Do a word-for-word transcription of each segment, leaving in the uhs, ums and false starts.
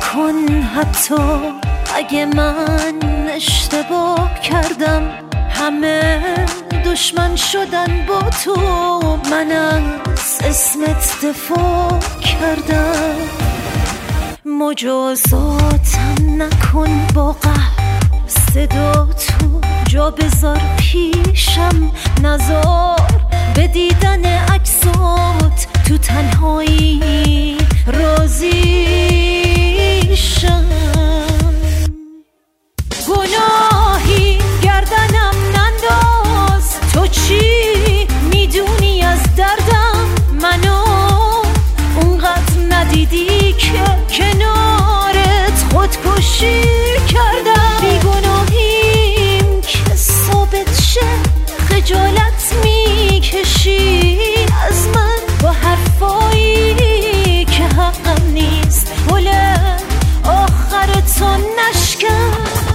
نکن حتی اگه من اشتباه کردم. همه دشمن شدن با تو، من از اسمت دفاع کردم. مجازاتم نکن با قهر، صدا تو جا بذار پیشم، نزار به دیدن عکسات تو تنهایی راضیشم. گناهی گردنم ننداز، تو چی میدونی از دردم؟ منو اونقدر ندیدی که کنارت خودکشی کردم. بیگناهیم که ثابت شه، خجالت میکشی از من با حرفایی که حقم نیست. بلند آخرتو نشکن.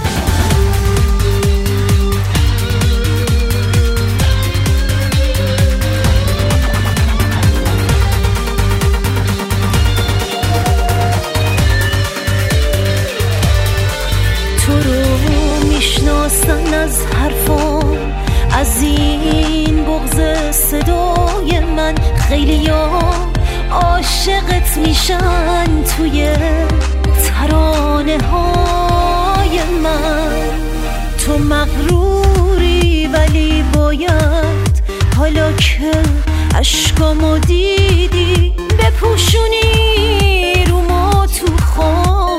تو رو میشناسن از حرفام، از این بغض صدای من. خیلیا عاشقت میشن توی ترانه های من. تو مغروری ولی باید حالا که عشقامو دیدی بپوشونی رو ما تو خواب.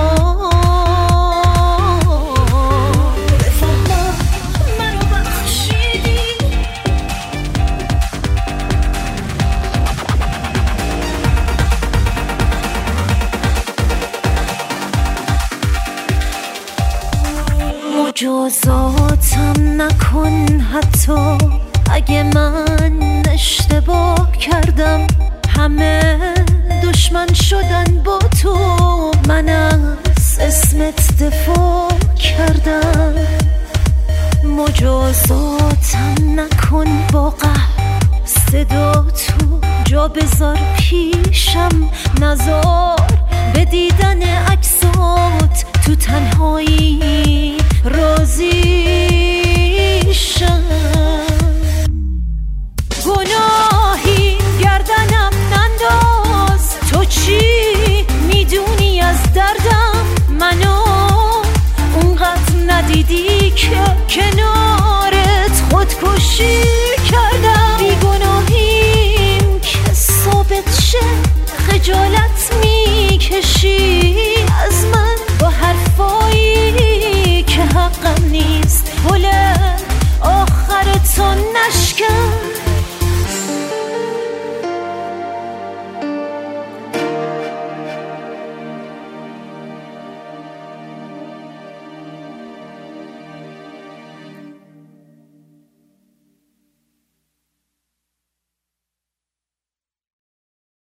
مجازاتم نکن حتی اگه من اشتباه کردم. همه دشمن شدن با تو، من از اسمت دفاع کردم. مجازاتم نکن با قهر، صدا تو جا بذار پیشم، نزار به دیدن عکسات تو تنهایی راضیشم. گناهی گردنم ننداز، تو چی میدونی از دردم؟ منو اونقدر ندیدی که کنار